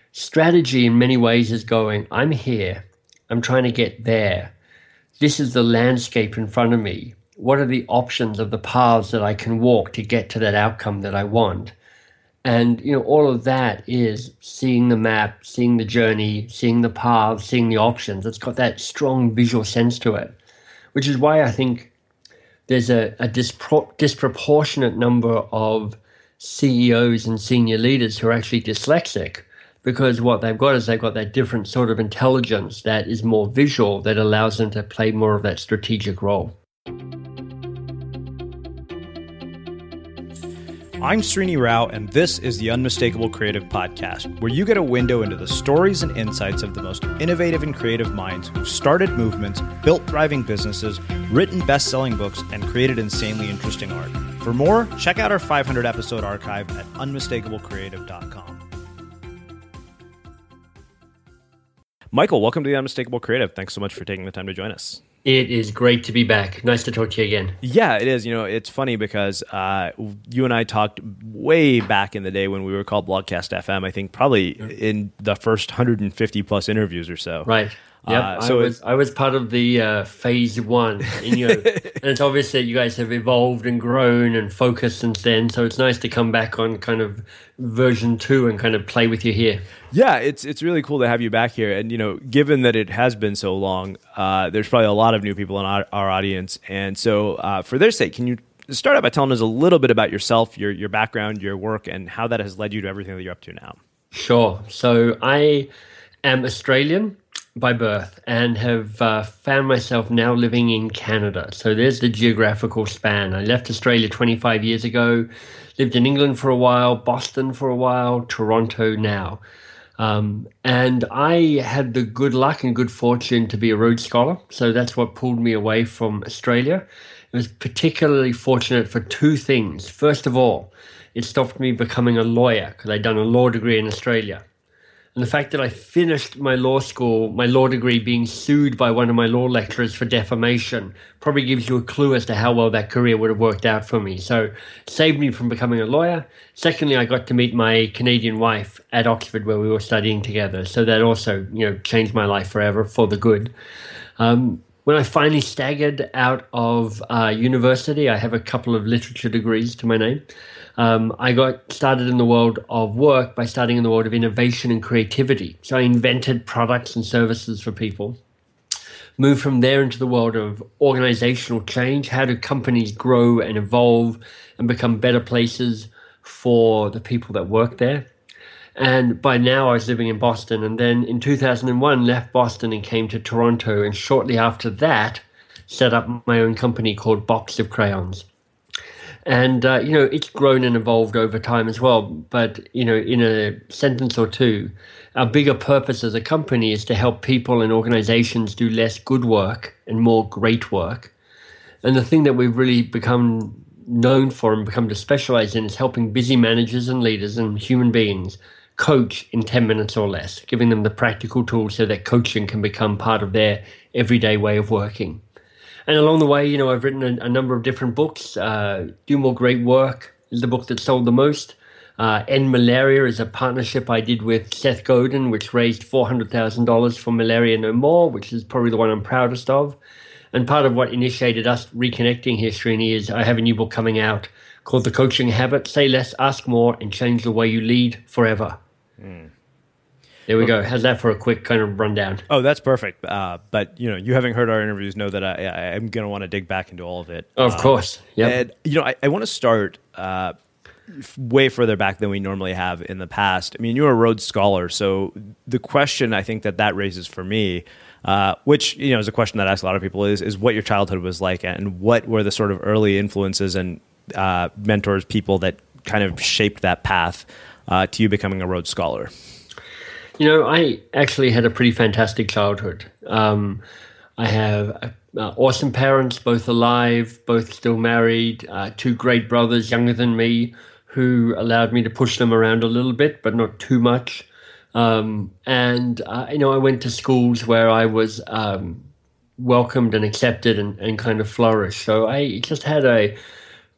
strategy in many ways is going, I'm here, I'm trying to get there. This is the landscape in front of me. What are the options of the paths that I can walk to get to that outcome that I want? And, all of that is seeing the map, seeing the journey, seeing the paths, seeing the options. It's got that strong visual sense to it, which is why I think there's a disproportionate number of CEOs and senior leaders who are actually dyslexic, because what they've got is they've got that different sort of intelligence that is more visual, that allows them to play more of that strategic role. I'm Srini Rao, and this is the Unmistakable Creative Podcast, where you get a window into the stories and insights of the most innovative and creative minds who've started movements, built thriving businesses, written best-selling books, and created insanely interesting art. For more, check out our 500-episode archive at unmistakablecreative.com. Michael, welcome to the Unmistakable Creative. Thanks so much for taking the time to join us. It is great to be back. Nice to talk to you again. Yeah, it is. It's funny because you and I talked way back in the day when we were called Blogcast FM, I think probably in the first 150 plus interviews or so. Right. Yeah, I was part of the phase one, and it's obvious that you guys have evolved and grown and focused since then. So it's nice to come back on kind of version 2 and kind of play with you here. Yeah, it's really cool to have you back here. And given that it has been so long, there's probably a lot of new people in our audience. And so, for their sake, can you start out by telling us a little bit about yourself, your background, your work, and how that has led you to everything that you're up to now? Sure. So I am Australian by birth and have found myself now living in Canada. So there's the geographical span. I left Australia 25 years ago, lived in England for a while, Boston for a while, Toronto now. And I had the good luck and good fortune to be a Rhodes Scholar. So that's what pulled me away from Australia. I was particularly fortunate for two things. First of all, it stopped me becoming a lawyer because I'd done a law degree in Australia. And the fact that I finished my law degree being sued by one of my law lecturers for defamation probably gives you a clue as to how well that career would have worked out for me. So it saved me from becoming a lawyer. Secondly, I got to meet my Canadian wife at Oxford where we were studying together. So that also, changed my life forever for the good. When I finally staggered out of university, I have a couple of literature degrees to my name. I got started in the world of work by starting in the world of innovation and creativity. So I invented products and services for people. Moved from there into the world of organizational change. How do companies grow and evolve and become better places for the people that work there? And by now I was living in Boston. And then in 2001, left Boston and came to Toronto. And shortly after that, set up my own company called Box of Crayons. And, it's grown and evolved over time as well. But, in a sentence or two, our bigger purpose as a company is to help people and organizations do less good work and more great work. And the thing that we've really become known for and become to specialize in is helping busy managers and leaders and human beings coach in 10 minutes or less, giving them the practical tools so that coaching can become part of their everyday way of working. And along the way, I've written a number of different books. Do More Great Work is the book that sold the most. End Malaria is a partnership I did with Seth Godin, which raised $400,000 for Malaria No More, which is probably the one I'm proudest of. And part of what initiated us reconnecting here, Srini, is I have a new book coming out called The Coaching Habit, Say Less, Ask More, and Change the Way You Lead Forever. There we go. How's that for a quick kind of rundown? Oh, that's perfect. But, you having heard our interviews know that I'm going to want to dig back into all of it. Of course. Yeah. And, I want to start way further back than we normally have in the past. I mean, you're a Rhodes Scholar. So the question I think that raises for me, which, is a question that I ask a lot of people is what your childhood was like and what were the sort of early influences and mentors, people that kind of shaped that path to you becoming a Rhodes Scholar? I actually had a pretty fantastic childhood. I have awesome parents, both alive, both still married, two great brothers younger than me who allowed me to push them around a little bit, but not too much. I went to schools where I was welcomed and accepted and kind of flourished. So I just had a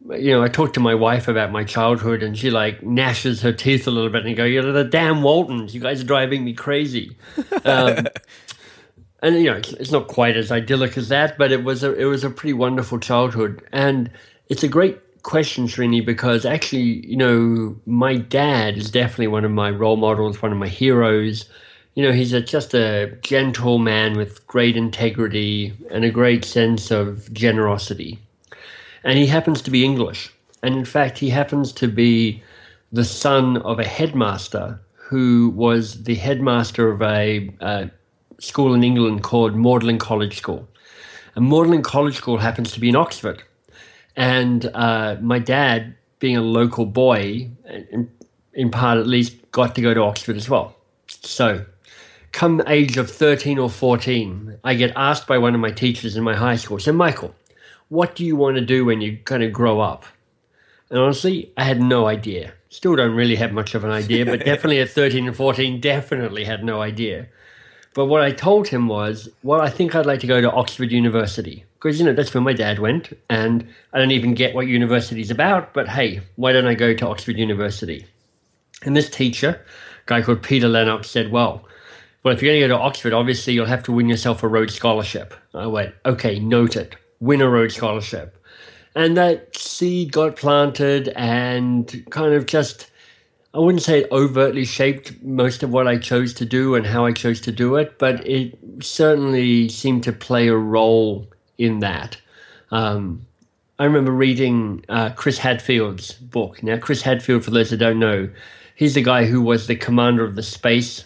I talked to my wife about my childhood, and she like gnashes her teeth a little bit and go, the damn Waltons, you guys are driving me crazy. Um, and it's not quite as idyllic as that, but it was a pretty wonderful childhood. And it's a great question, Srini, because actually, my dad is definitely one of my role models, one of my heroes. He's just a gentle man with great integrity and a great sense of generosity. And he happens to be English. And in fact, he happens to be the son of a headmaster who was the headmaster of a school in England called Magdalen College School. And Magdalen College School happens to be in Oxford. And my dad, being a local boy, in part at least, got to go to Oxford as well. So come age of 13 or 14, I get asked by one of my teachers in my high school, so Michael, what do you want to do when you kind of grow up? And honestly, I had no idea. Still don't really have much of an idea, but definitely at 13 and 14, definitely had no idea. But what I told him was, well, I think I'd like to go to Oxford University because, that's where my dad went. And I don't even get what university's about, but hey, why don't I go to Oxford University? And this teacher, a guy called Peter Lennox, said, well, if you're going to go to Oxford, obviously you'll have to win yourself a Rhodes Scholarship. I went, okay, noted, win a Rhodes Scholarship. And that seed got planted and kind of just, I wouldn't say it overtly shaped most of what I chose to do and how I chose to do it, but it certainly seemed to play a role in that. I remember reading Chris Hadfield's book. Now, Chris Hadfield, for those that don't know, he's the guy who was the commander of the space,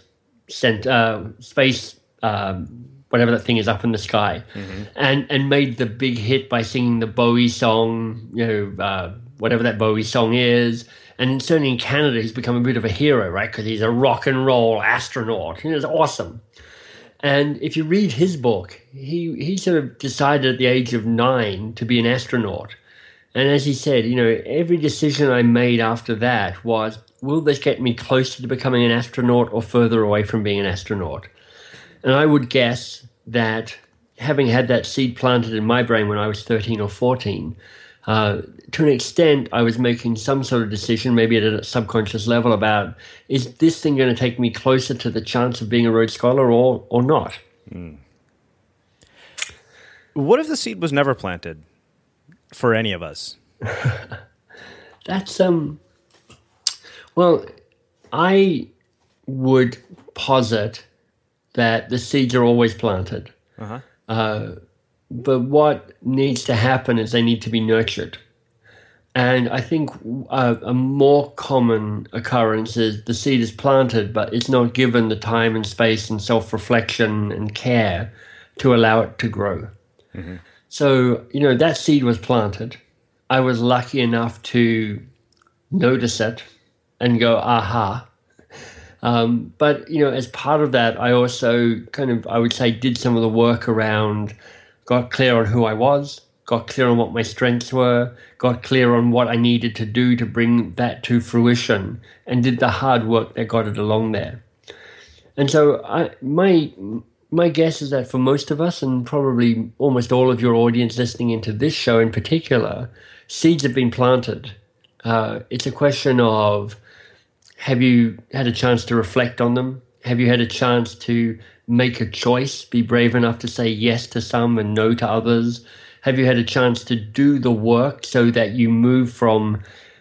whatever that thing is up in the sky, and made the big hit by singing the Bowie song, whatever that Bowie song is. And certainly in Canada, he's become a bit of a hero, right? Because he's a rock and roll astronaut. It's awesome. And if you read his book, he sort of decided at the age of 9 to be an astronaut. And as he said, every decision I made after that was, will this get me closer to becoming an astronaut or further away from being an astronaut? And I would guess that having had that seed planted in my brain when I was 13 or 14, to an extent, I was making some sort of decision, maybe at a subconscious level, about, is this thing going to take me closer to the chance of being a Rhodes Scholar or not? What if the seed was never planted for any of us? That's, well, I would posit that the seeds are always planted. But what needs to happen is they need to be nurtured. And I think a more common occurrence is the seed is planted, but it's not given the time and space and self-reflection and care to allow it to grow. So, that seed was planted. I was lucky enough to notice it and go, aha. But, as part of that, I also I would say, did some of the work around, got clear on who I was, got clear on what my strengths were, got clear on what I needed to do to bring that to fruition, and did the hard work that got it along there. And so my guess is that for most of us, and probably almost all of your audience listening into this show in particular, seeds have been planted. It's a question of, have you had a chance to reflect on them? Have you had a chance to make a choice, be brave enough to say yes to some and no to others? Have you had a chance to do the work so that you move from,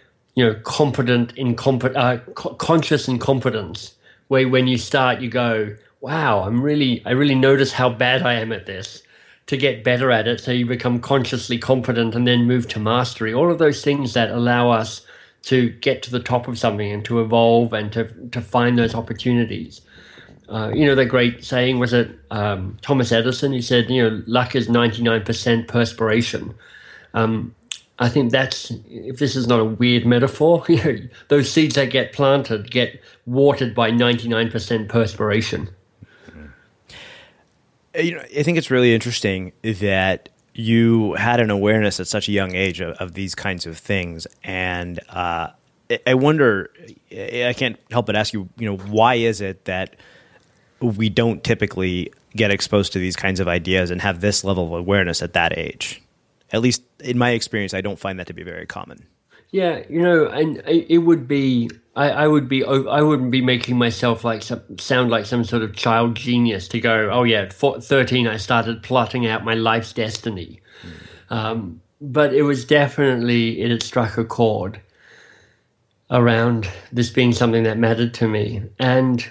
conscious incompetence, where when you start, you go, wow, I really notice how bad I am at this, to get better at it. So you become consciously competent and then move to mastery. All of those things that allow us to get to the top of something and to evolve and to find those opportunities. The great saying was it Thomas Edison, who said, luck is 99% perspiration. I think that's, if this is not a weird metaphor, those seeds that get planted get watered by 99% perspiration. I think it's really interesting that you had an awareness at such a young age of these kinds of things. And I wonder, I can't help but ask you, why is it that we don't typically get exposed to these kinds of ideas and have this level of awareness at that age? At least in my experience, I don't find that to be very common. Yeah, and it would be, I wouldn't be making myself sound like some sort of child genius to go, oh yeah, at 13 I started plotting out my life's destiny. But it had struck a chord around this being something that mattered to me. And,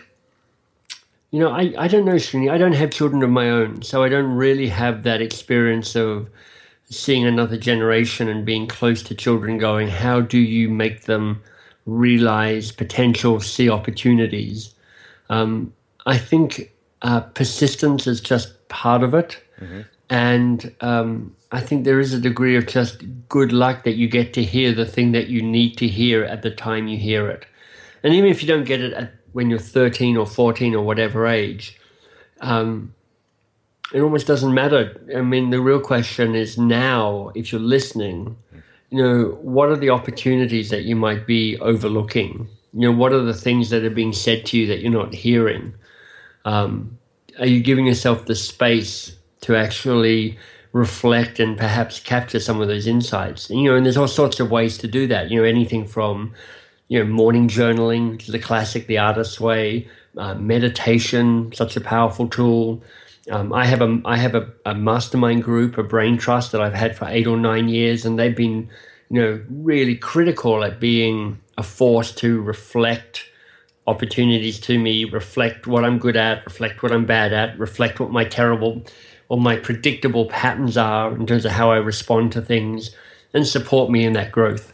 I don't know, Srini, I don't have children of my own, so I don't really have that experience of seeing another generation and being close to children going, how do you make them realize potential, see opportunities? I think persistence is just part of it. Mm-hmm. And I think there is a degree of just good luck that you get to hear the thing that you need to hear at the time you hear it. And even if you don't get it when you're 13 or 14 or whatever age, it almost doesn't matter. I mean, the real question is now, if you're listening, what are the opportunities that you might be overlooking? What are the things that are being said to you that you're not hearing? Are you giving yourself the space to actually reflect and perhaps capture some of those insights? And there's all sorts of ways to do that. Anything from, morning journaling, which is a classic, the artist's way, meditation, such a powerful tool. I have a mastermind group, a brain trust that I've had for 8 or 9 years, and they've been, really critical at being a force to reflect opportunities to me, reflect what I'm good at, reflect what I'm bad at, reflect what my terrible or my predictable patterns are in terms of how I respond to things, and support me in that growth.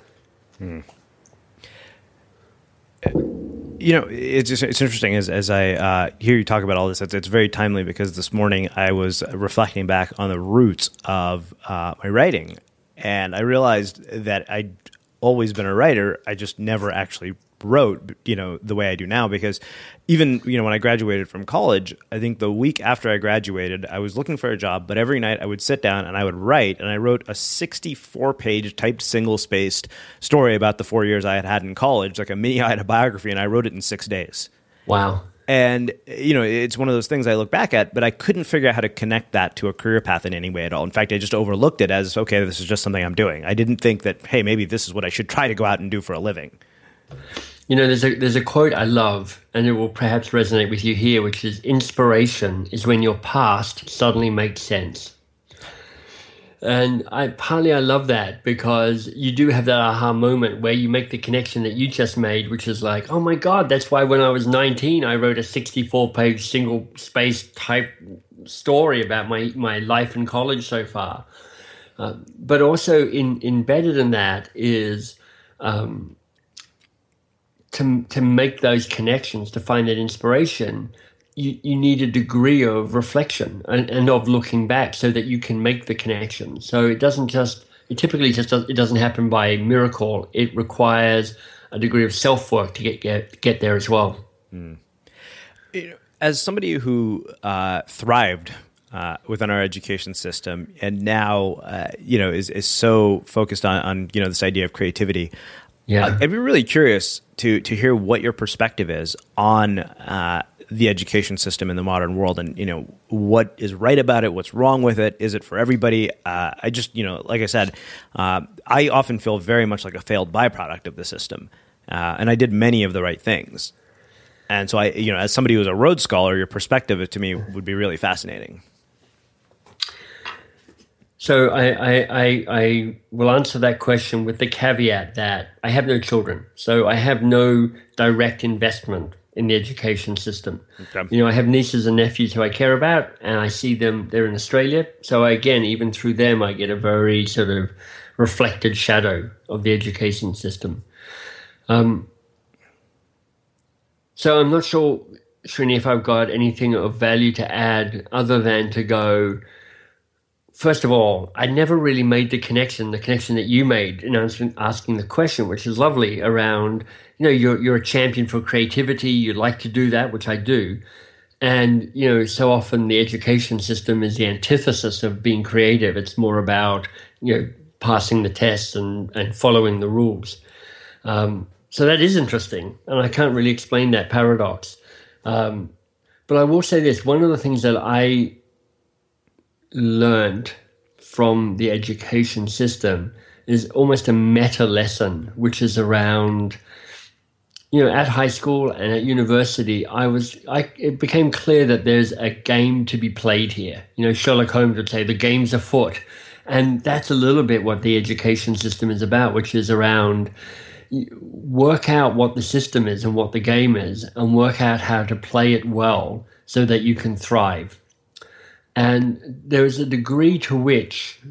It's interesting as I hear you talk about all this. It's very timely because this morning I was reflecting back on the roots of my writing, and I realized that I'd always been a writer. I just never actually wrote, the way I do now, because even, when I graduated from college, I think the week after I graduated, I was looking for a job, but every night I would sit down and I would write, and I wrote a 64-page typed single-spaced story about the 4 years I had had in college, like a mini autobiography, and I wrote it in 6 days. Wow. And, it's one of those things I look back at, but I couldn't figure out how to connect that to a career path in any way at all. In fact, I just overlooked it as, okay, this is just something I'm doing. I didn't think that, hey, maybe this is what I should try to go out and do for a living. There's a quote I love, and it will perhaps resonate with you here, which is, inspiration is when your past suddenly makes sense. And I love that because you do have that aha moment where you make the connection that you just made, which is like, oh my God, that's why when I was 19, I wrote a 64-page single-space type story about my life in college so far. But also embedded in that is to make those connections, to find that inspiration, you need a degree of reflection and of looking back so that you can make the connection. So it doesn't happen by miracle. It requires a degree of self-work to get there as well. Mm. As somebody who thrived within our education system and now is so focused on this idea of creativity, I'd be really curious to hear what your perspective is on the education system in the modern world, and what is right about it, what's wrong with it, is it for everybody? I just like I said, I often feel very much like a failed byproduct of the system, and I did many of the right things, and so I as somebody who's a Rhodes Scholar, your perspective to me would be really fascinating. So I will answer that question with the caveat that I have no children, so I have no direct investment in the education system. Okay. I have nieces and nephews who I care about, and I see them, they're in Australia. So again, even through them, I get a very sort of reflected shadow of the education system. So I'm not sure, Srini, if I've got anything of value to add other than to go, first of all, I never really made the connection that you made in asking the question, which is lovely, around, you're a champion for creativity. You like to do that, which I do. And, so often the education system is the antithesis of being creative. It's more about, passing the tests and following the rules. So that is interesting. And I can't really explain that paradox. But I will say this, one of the things that I learned from the education system is almost a meta lesson, which is around, at high school and at university, it became clear that there's a game to be played here. Sherlock Holmes would say the game's afoot. And that's a little bit what the education system is about, which is around work out what the system is and what the game is and work out how to play it well so that you can thrive. And there is a degree to which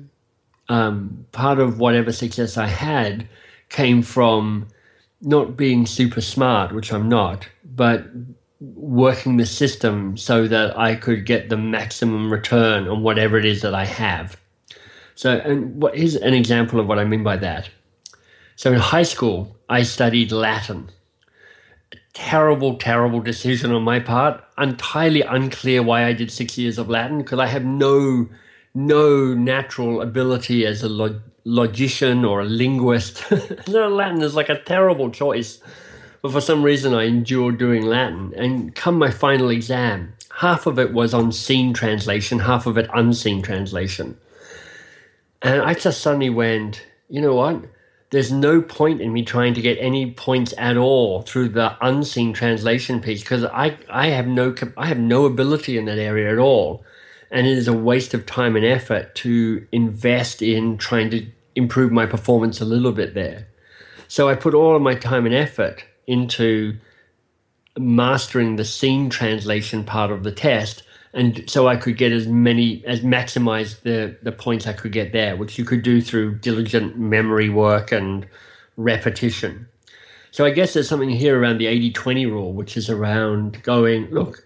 part of whatever success I had came from not being super smart, which I'm not, but working the system so that I could get the maximum return on whatever it is that I have. So, and here's an example of what I mean by that. So in high school, I studied Latin. Terrible, terrible decision on my part. Entirely unclear why I did 6 years of Latin, because I have no natural ability as a logician or a linguist. Latin is like a terrible choice. But for some reason, I endured doing Latin. And come my final exam, half of it was on scene translation, half of it unseen translation. And I just suddenly went, you know what? There's no point in me trying to get any points at all through the unseen translation piece, because I have no ability in that area at all. And it is a waste of time and effort to invest in trying to improve my performance a little bit there. So I put all of my time and effort into mastering the scene translation part of the test, and so I could get maximize the points I could get there, which you could do through diligent memory work and repetition. So I guess there's something here around the 80-20 rule, which is around going, look,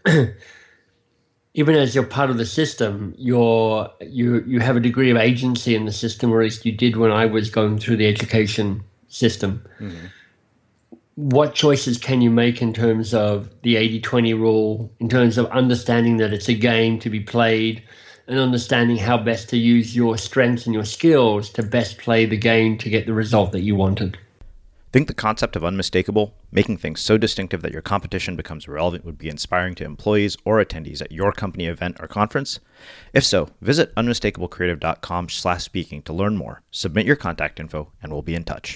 even as you're part of the system, you have a degree of agency in the system, or at least you did when I was going through the education system. Mm-hmm. What choices can you make in terms of the 80-20 rule, in terms of understanding that it's a game to be played and understanding how best to use your strengths and your skills to best play the game to get the result that you wanted? Think the concept of unmistakable, making things so distinctive that your competition becomes irrelevant, would be inspiring to employees or attendees at your company event or conference? If so, visit unmistakablecreative.com/speaking to learn more. Submit your contact info and we'll be in touch.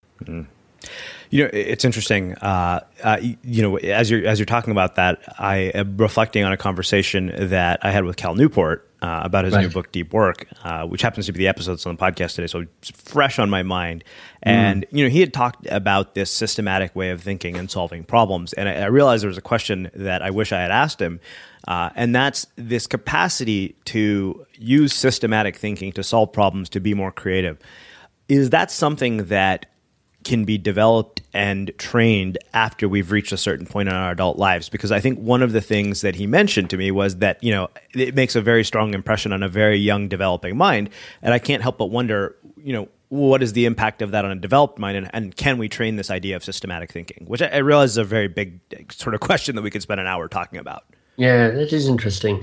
It's interesting. As you're talking about that, I am reflecting on a conversation that I had with Cal Newport about his new book, Deep Work, which happens to be the episodes on the podcast today, so it's fresh on my mind. And he had talked about this systematic way of thinking and solving problems, and I realized there was a question that I wish I had asked him, and that's this capacity to use systematic thinking to solve problems, to be more creative. Is that something that can be developed and trained after we've reached a certain point in our adult lives? Because I think one of the things that he mentioned to me was that, it makes a very strong impression on a very young developing mind. And I can't help but wonder, what is the impact of that on a developed mind? And can we train this idea of systematic thinking? Which I realize is a very big sort of question that we could spend an hour talking about. Yeah, that is interesting.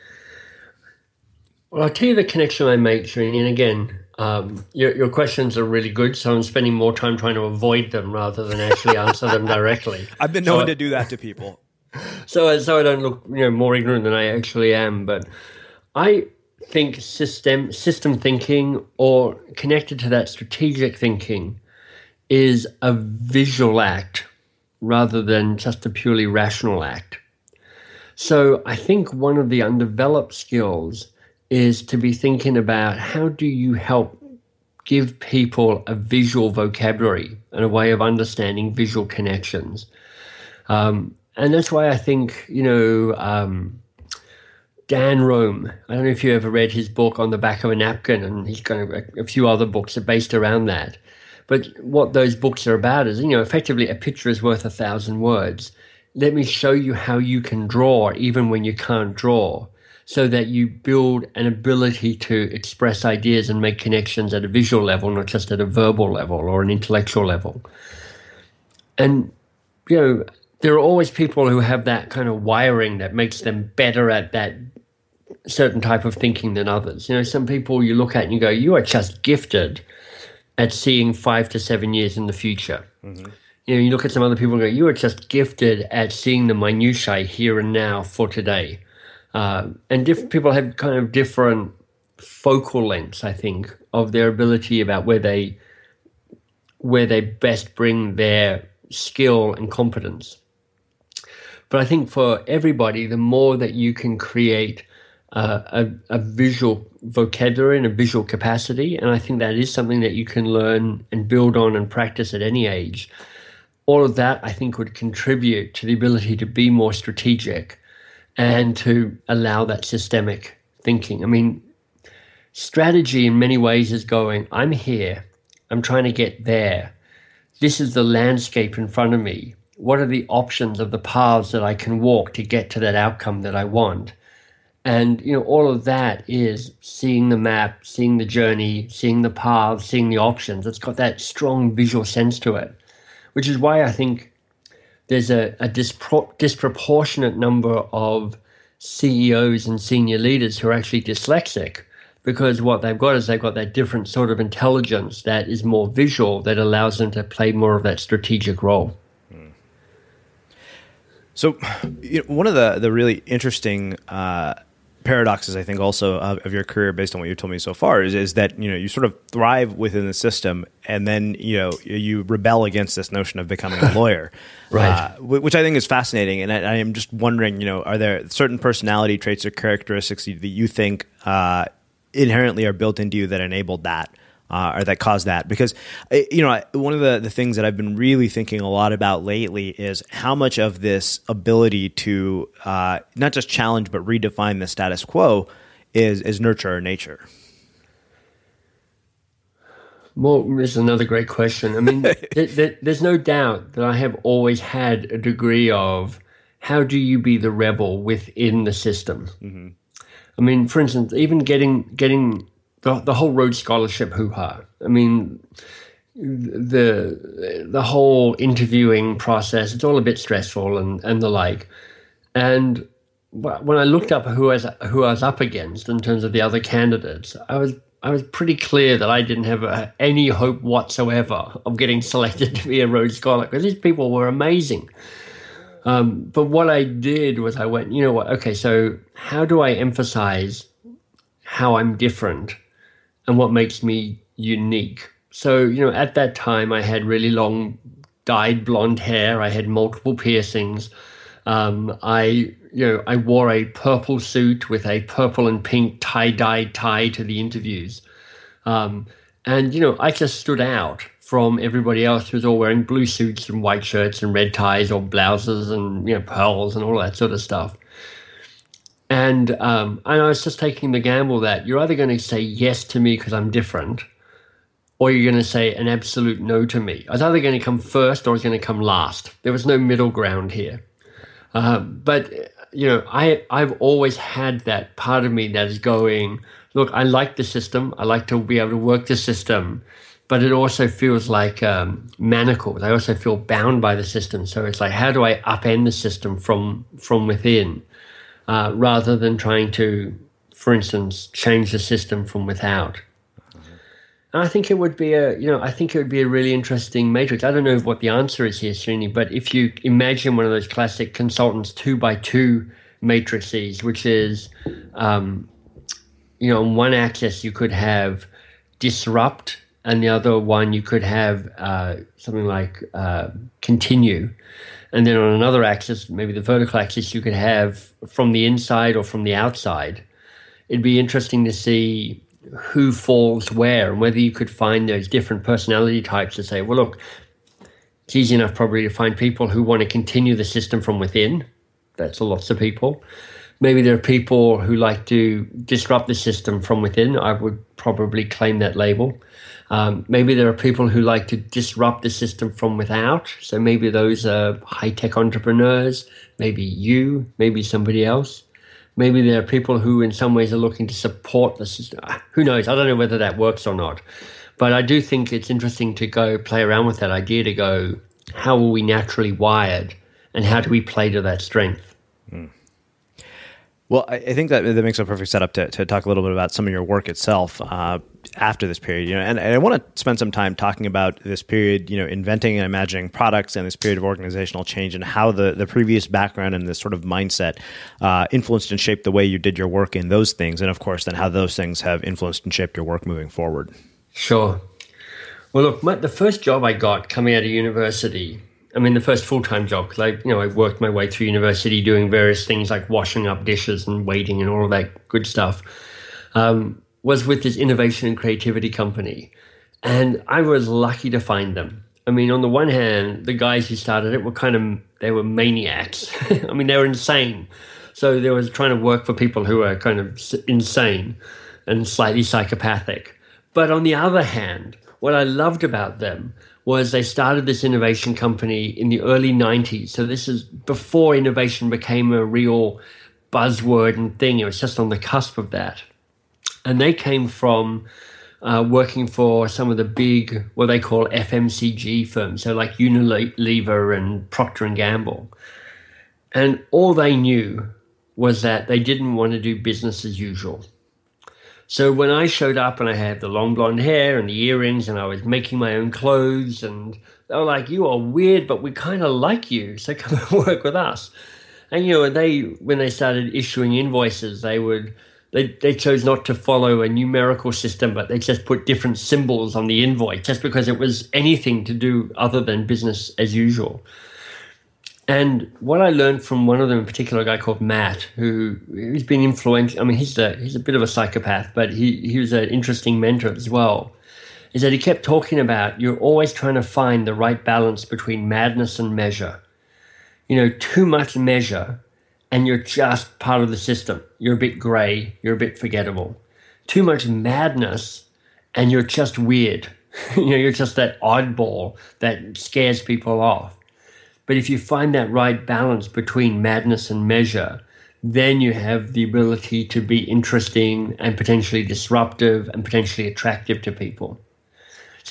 Well, I'll tell you the connection I make, Srini, and again, your questions are really good, so I'm spending more time trying to avoid them rather than actually answer them directly. I've been known to do that to people. So I don't look more ignorant than I actually am. But I think system thinking, or connected to that strategic thinking, is a visual act rather than just a purely rational act. So I think one of the undeveloped skills is to be thinking about how do you help give people a visual vocabulary and a way of understanding visual connections. And that's why I think, Dan Rome, I don't know if you ever read his book On the Back of a Napkin, and he's got a few other books that are based around that. But what those books are about is, effectively a picture is worth 1,000 words. Let me show you how you can draw even when you can't draw, so that you build an ability to express ideas and make connections at a visual level, not just at a verbal level or an intellectual level. And, there are always people who have that kind of wiring that makes them better at that certain type of thinking than others. Some people you look at and you go, you are just gifted at seeing 5 to 7 years in the future. Mm-hmm. You look at some other people and go, you are just gifted at seeing the minutiae here and now for today. And different people have kind of different focal lengths, I think, of their ability about where they best bring their skill and competence. But I think for everybody, the more that you can create a visual vocabulary and a visual capacity, and I think that is something that you can learn and build on and practice at any age, all of that I think would contribute to the ability to be more strategic and to allow that systemic thinking. I mean, strategy in many ways is going, I'm here, I'm trying to get there. This is the landscape in front of me. What are the options of the paths that I can walk to get to that outcome that I want? And, all of that is seeing the map, seeing the journey, seeing the paths, seeing the options. It's got that strong visual sense to it, which is why I think there's a disproportionate number of CEOs and senior leaders who are actually dyslexic, because what they've got is they've got that different sort of intelligence that is more visual, that allows them to play more of that strategic role. So one of the really interesting paradoxes, I think, also of your career, based on what you've told me so far, is that you sort of thrive within the system, and then you rebel against this notion of becoming a lawyer, right? Which I think is fascinating. And I am just wondering, are there certain personality traits or characteristics that you think inherently are built into you that enabled that? Or that caused that? Because, one of the things that I've been really thinking a lot about lately is how much of this ability to not just challenge but redefine the status quo is nurture or nature. Well, this is another great question. I mean, there's no doubt that I have always had a degree of how do you be the rebel within the system? Mm-hmm. I mean, for instance, even getting the whole Rhodes Scholarship hoo-ha. I mean, the whole interviewing process, it's all a bit stressful and the like. And when I looked up who I was up against in terms of the other candidates, I was pretty clear that I didn't have any hope whatsoever of getting selected to be a Rhodes Scholar, because these people were amazing. But what I did was I went, you know what, okay, so how do I emphasize how I'm different and what makes me unique? So, at that time I had really long dyed blonde hair. I had multiple piercings. I wore a purple suit with a purple and pink tie-dyed tie to the interviews. And I just stood out from everybody else who was all wearing blue suits and white shirts and red ties or blouses and, pearls and all that sort of stuff. And I was just taking the gamble that you're either going to say yes to me because I'm different, or you're going to say an absolute no to me. I was either going to come first or I was going to come last. There was no middle ground here. But I've always had that part of me that is going, look, I like the system. I like to be able to work the system, but it also feels like manacled. I also feel bound by the system. So it's like, how do I upend the system from within? Rather than trying to, for instance, change the system from without. And I think it would be a really interesting matrix. I don't know what the answer is here, Srini, but if you imagine one of those classic consultants 2x2 matrices, which is, on one axis you could have disrupt, and the other one you could have something like continue. And then on another axis, maybe the vertical axis, you could have from the inside or from the outside. It'd be interesting to see who falls where and whether you could find those different personality types to say, well, look, it's easy enough probably to find people who want to continue the system from within. That's lots of people. Maybe there are people who like to disrupt the system from within. I would probably claim that label. Maybe there are people who like to disrupt the system from without. So maybe those are high-tech entrepreneurs, maybe you, maybe somebody else. Maybe there are people who in some ways are looking to support the system. Who knows? I don't know whether that works or not. But I do think it's interesting to go play around with that idea to go, how are we naturally wired and how do we play to that strength? Mm. Well, I think that makes a perfect setup to talk a little bit about some of your work itself. after this period, and I want to spend some time talking about this period, inventing and imagining products, and this period of organizational change, and how the previous background and this sort of mindset influenced and shaped the way you did your work in those things, and of course, then how those things have influenced and shaped your work moving forward. Sure. Well, look, the first job I got coming out of university, the first full-time job, because I worked my way through university doing various things like washing up dishes and waiting and all of that good stuff, was with this innovation and creativity company. And I was lucky to find them. On the one hand, the guys who started it they were maniacs. They were insane. So they was trying to work for people who were kind of insane and slightly psychopathic. But on the other hand, what I loved about them was they started this innovation company in the early 90s. So this is before innovation became a real buzzword and thing. It was just on the cusp of that. And they came from working for some of the big, what they call FMCG firms, so like Unilever and Procter & Gamble. And all they knew was that they didn't want to do business as usual. So when I showed up and I had the long blonde hair and the earrings and I was making my own clothes, and they were like, "You are weird, but we kind of like you, so come and work with us." And when they started issuing invoices, they chose not to follow a numerical system, but they just put different symbols on the invoice just because it was anything to do other than business as usual. And what I learned from one of them in particular, a guy called Matt, who's been influential. He's a bit of a psychopath, but he was an interesting mentor as well, is that he kept talking about you're always trying to find the right balance between madness and measure. Too much measure and you're just part of the system. You're a bit gray, you're a bit forgettable. Too much madness and you're just weird. You're just that oddball that scares people off. But if you find that right balance between madness and measure, then you have the ability to be interesting and potentially disruptive and potentially attractive to people. So,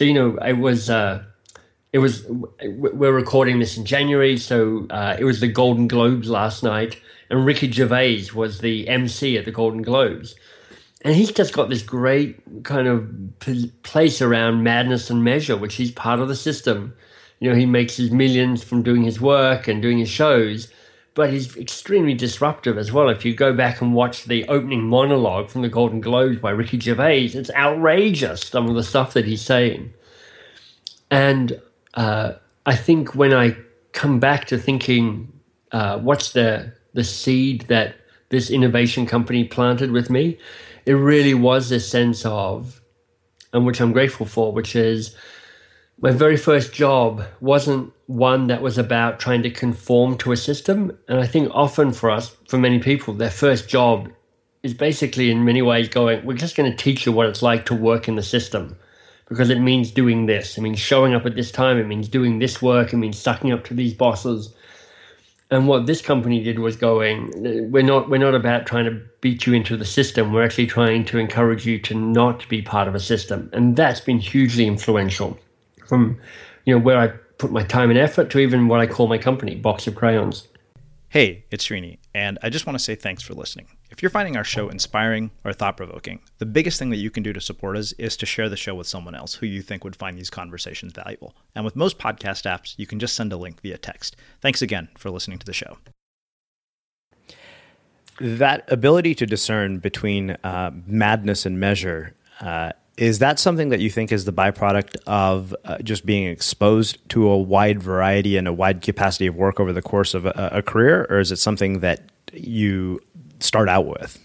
we're recording this in January, so it was the Golden Globes last night, and Ricky Gervais was the MC at the Golden Globes. And he's just got this great kind of place around madness and measure, which he's part of the system. He makes his millions from doing his work and doing his shows, but he's extremely disruptive as well. If you go back and watch the opening monologue from the Golden Globes by Ricky Gervais, it's outrageous, some of the stuff that he's saying. And I think when I come back to thinking, what's the seed that this innovation company planted with me, it really was this sense of, and which I'm grateful for, which is my very first job wasn't one that was about trying to conform to a system. And I think often for many people, their first job is basically in many ways going, we're just going to teach you what it's like to work in the system, because it means doing this. It means showing up at this time. It means doing this work. It means sucking up to these bosses. And what this company did was going, we're not about trying to beat you into the system. We're actually trying to encourage you to not be part of a system. And that's been hugely influential, from where I put my time and effort to even what I call my company, Box of Crayons. Hey, it's Srini, and I just want to say thanks for listening. If you're finding our show inspiring or thought-provoking, the biggest thing that you can do to support us is to share the show with someone else who you think would find these conversations valuable. And with most podcast apps, you can just send a link via text. Thanks again for listening to the show. That ability to discern between madness and measure, is that something that you think is the byproduct of just being exposed to a wide variety and a wide capacity of work over the course of a career, or is it something that you start out with?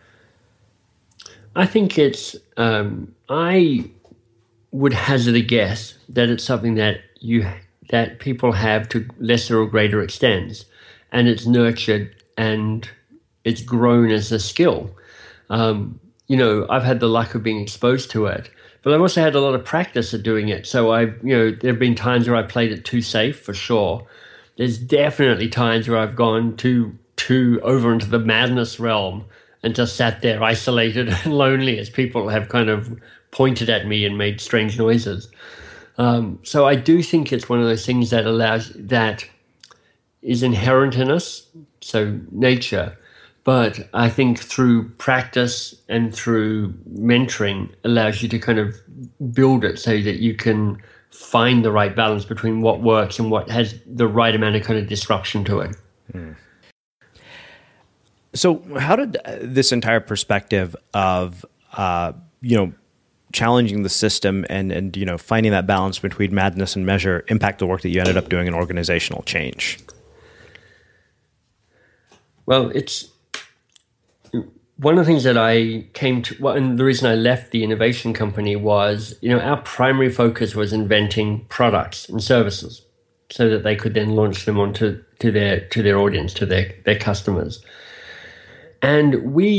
I think it's, I would hazard a guess that it's something that people have to lesser or greater extents, and it's nurtured and it's grown as a skill. I've had the luck of being exposed to it, but I've also had a lot of practice at doing it. So there have been times where I played it too safe, for sure. There's definitely times where I've gone too over into the madness realm and just sat there isolated and lonely as people have kind of pointed at me and made strange noises. So I do think it's one of those things that is inherent in us, so nature, But I think through practice and through mentoring allows you to kind of build it so that you can find the right balance between what works and what has the right amount of kind of disruption to it. So how did this entire perspective of, challenging the system and finding that balance between madness and measure impact the work that you ended up doing in organizational change? Well, it's one of the things that I came to, and the reason I left the innovation company was, our primary focus was inventing products and services so that they could then launch them onto their audience, to their customers. And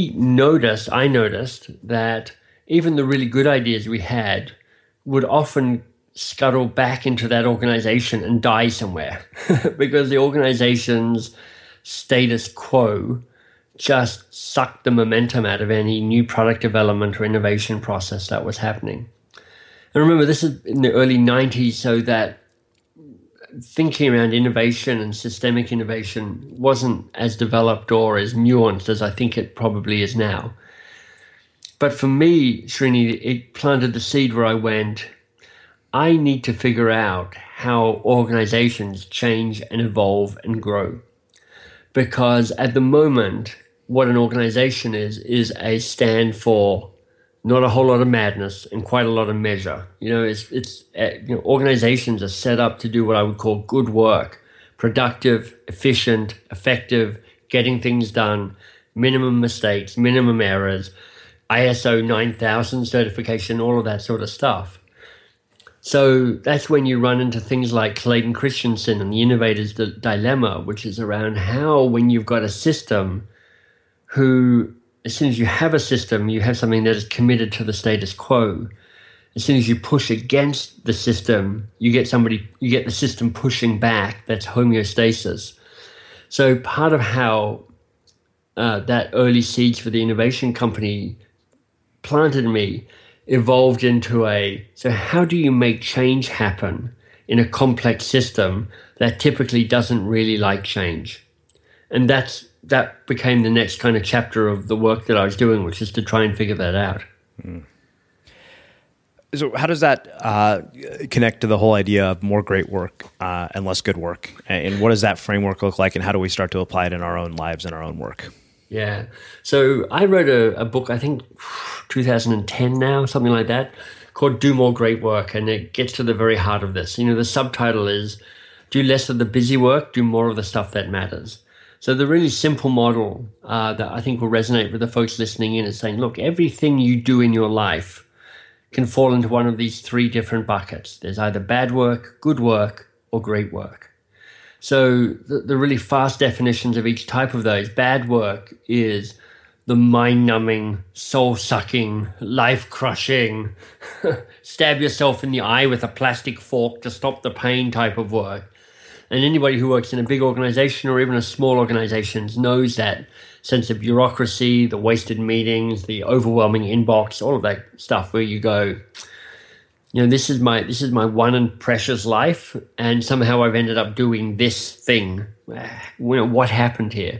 I noticed that even the really good ideas we had would often scuttle back into that organization and die somewhere because the organization's status quo just sucked the momentum out of any new product development or innovation process that was happening. And remember, this is in the early 90s, so that thinking around innovation and systemic innovation wasn't as developed or as nuanced as I think it probably is now. But for me, Srini, it planted the seed where I went, I need to figure out how organizations change and evolve and grow. Because at the moment, what an organization is a stand for not a whole lot of madness and quite a lot of measure. Organizations are set up to do what I would call good work, productive, efficient, effective, getting things done, minimum mistakes, minimum errors, ISO 9000 certification, all of that sort of stuff. So that's when you run into things like Clayton Christensen and the Innovator's Dilemma, which is around how, when you've got a system who, as soon as you have a system, you have something that is committed to the status quo. As soon as you push against the system, you get the system pushing back. That's homeostasis. So part of how that early seeds for the innovation company planted in me evolved into so how do you make change happen in a complex system that typically doesn't really like change? And that became the next kind of chapter of the work that I was doing, which is to try and figure that out. So how does that connect to the whole idea of more great work and less good work? And what does that framework look like, and how do we start to apply it in our own lives and our own work? Yeah. So I wrote a book, I think 2010 now, something like that, called Do More Great Work. And it gets to the very heart of this. The subtitle is Do Less of the Busy Work, Do More of the Stuff That Matters. So the really simple model that I think will resonate with the folks listening in is saying, look, everything you do in your life can fall into one of these three different buckets. There's either bad work, good work, or great work. So the really fast definitions of each type of those: bad work is the mind-numbing, soul-sucking, life-crushing, stab yourself in the eye with a plastic fork to stop the pain type of work. And anybody who works in a big organization or even a small organization knows that sense of bureaucracy, the wasted meetings, the overwhelming inbox, all of that stuff where you go, this is my one and precious life, and somehow I've ended up doing this thing. What happened here?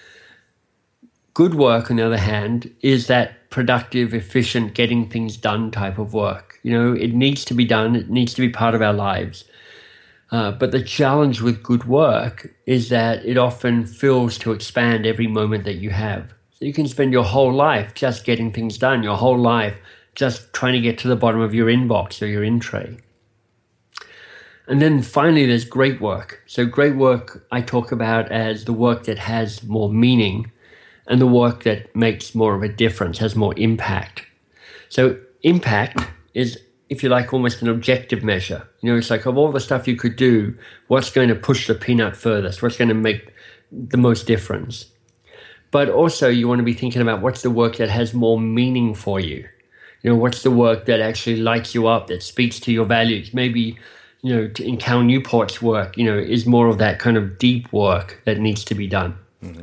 Good work, on the other hand, is that productive, efficient, getting things done type of work. It needs to be done. It needs to be part of our lives. But the challenge with good work is that it often fills to expand every moment that you have. So you can spend your whole life just getting things done, your whole life just trying to get to the bottom of your inbox or your in tray. And then finally, there's great work. So great work I talk about as the work that has more meaning and the work that makes more of a difference, has more impact. So impact is, if you like, almost an objective measure. It's like, of all the stuff you could do, what's going to push the peanut furthest? What's going to make the most difference? But also you want to be thinking about what's the work that has more meaning for you. What's the work that actually lights you up, that speaks to your values? Maybe, in Cal Newport's work, is more of that kind of deep work that needs to be done. Mm-hmm.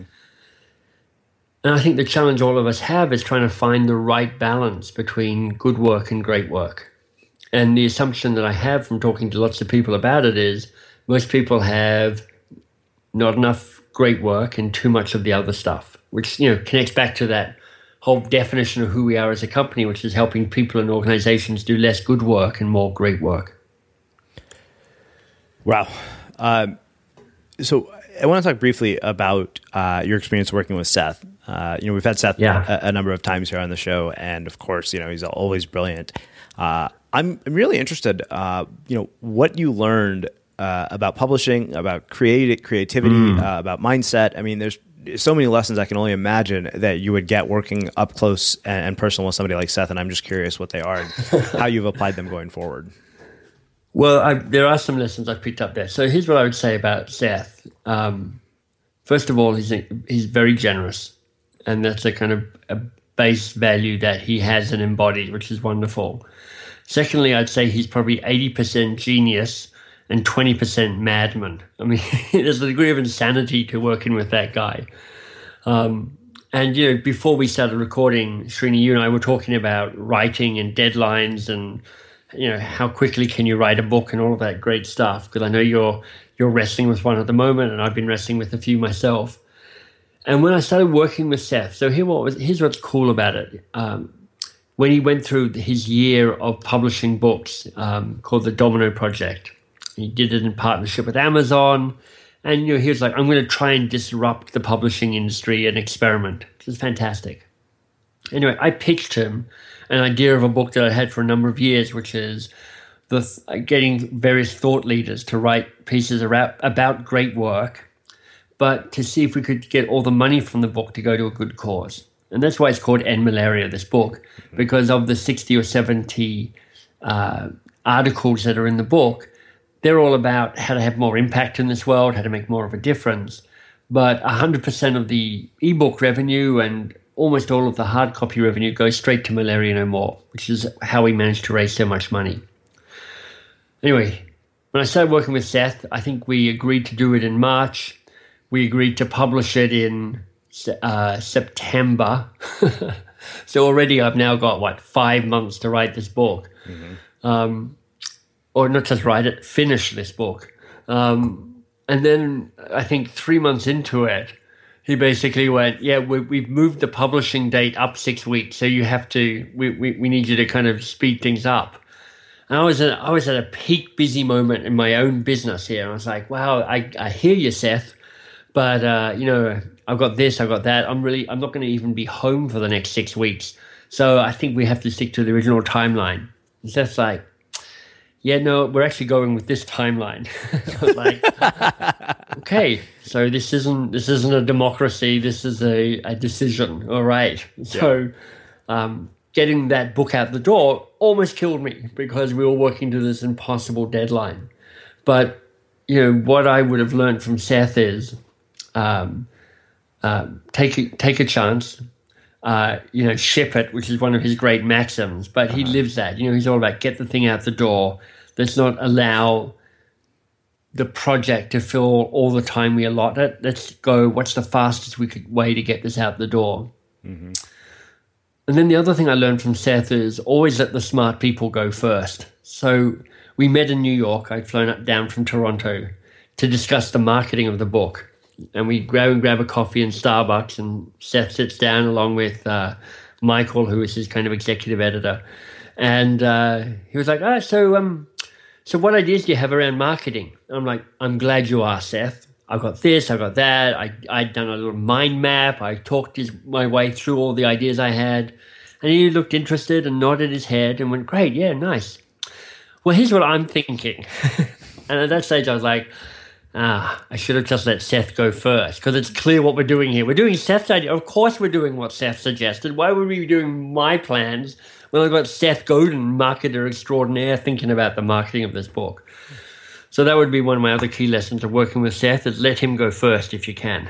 And I think the challenge all of us have is trying to find the right balance between good work and great work. And the assumption that I have from talking to lots of people about it is most people have not enough great work and too much of the other stuff. which connects back to that whole definition of who we are as a company, which is helping people and organizations do less good work and more great work. Wow. So I want to talk briefly about your experience working with Seth. We've had Seth a number of times here on the show, and of course, he's always brilliant. I'm really interested, what you learned about publishing, about creativity, about mindset. I mean, there's so many lessons I can only imagine that you would get working up close and personal with somebody like Seth, and I'm just curious what they are and how you've applied them going forward. Well, there are some lessons I picked up there. So here's what I would say about Seth. First of all, he's very generous, and that's a kind of a base value that he has and embodied, which is wonderful. Secondly, I'd say he's probably 80% genius and 20% madman. I mean, there's a degree of insanity to working with that guy. And before we started recording, Srini, you and I were talking about writing and deadlines and how quickly can you write a book and all of that great stuff, because I know you're wrestling with one at the moment, and I've been wrestling with a few myself. And when I started working with Seth, so here's what's cool about it. When he went through his year of publishing books called the Domino Project, he did it in partnership with Amazon, and he was like, I'm going to try and disrupt the publishing industry and experiment, which is fantastic. Anyway, I pitched him an idea of a book that I had for a number of years, which is getting various thought leaders to write pieces about great work, but to see if we could get all the money from the book to go to a good cause. And that's why it's called End Malaria, this book, because of the 60 or 70 articles that are in the book, they're all about how to have more impact in this world, how to make more of a difference. But 100% of the ebook revenue and almost all of the hard copy revenue goes straight to Malaria No More, which is how we managed to raise so much money. Anyway, when I started working with Seth, I think we agreed to do it in March. We agreed to publish it in September. So already I've now got, 5 months to write this book. Mm-hmm. Or not just write it, finish this book. And then I think 3 months into it, he basically went, we've moved the publishing date up 6 weeks, so you have to, we need you to kind of speed things up. And I was at a peak busy moment in my own business here. I was like, wow, I hear you, Seth, but I've got this, I've got that. I'm not going to even be home for the next 6 weeks. So I think we have to stick to the original timeline. And Seth's like, yeah, no, we're actually going with this timeline. I was like, okay, so this isn't a democracy. This is a decision. All right. So getting that book out the door almost killed me because we were working to this impossible deadline. But, what I would have learned from Seth is take a chance, ship it, which is one of his great maxims. But he lives that. He's all about get the thing out the door. Let's not allow the project to fill all the time we allot it. Let's go, what's the fastest way to get this out the door? Mm-hmm. And then the other thing I learned from Seth is always let the smart people go first. So we met in New York. I'd flown down from Toronto to discuss the marketing of the book. And we grab a coffee in Starbucks, and Seth sits down along with Michael, who is his kind of executive editor. And he was like, so what ideas do you have around marketing? And I'm like, I'm glad you asked, Seth. I've got this, I've got that. I'd done a little mind map. I talked my way through all the ideas I had. And he looked interested and nodded his head and went, great, yeah, nice. Well, here's what I'm thinking. And at that stage, I was like, I should have just let Seth go first, because it's clear what we're doing here. We're doing Seth's idea. Of course we're doing what Seth suggested. Why would we be doing my plans when I've got Seth Godin, marketer extraordinaire, thinking about the marketing of this book? So that would be one of my other key lessons of working with Seth, is let him go first if you can.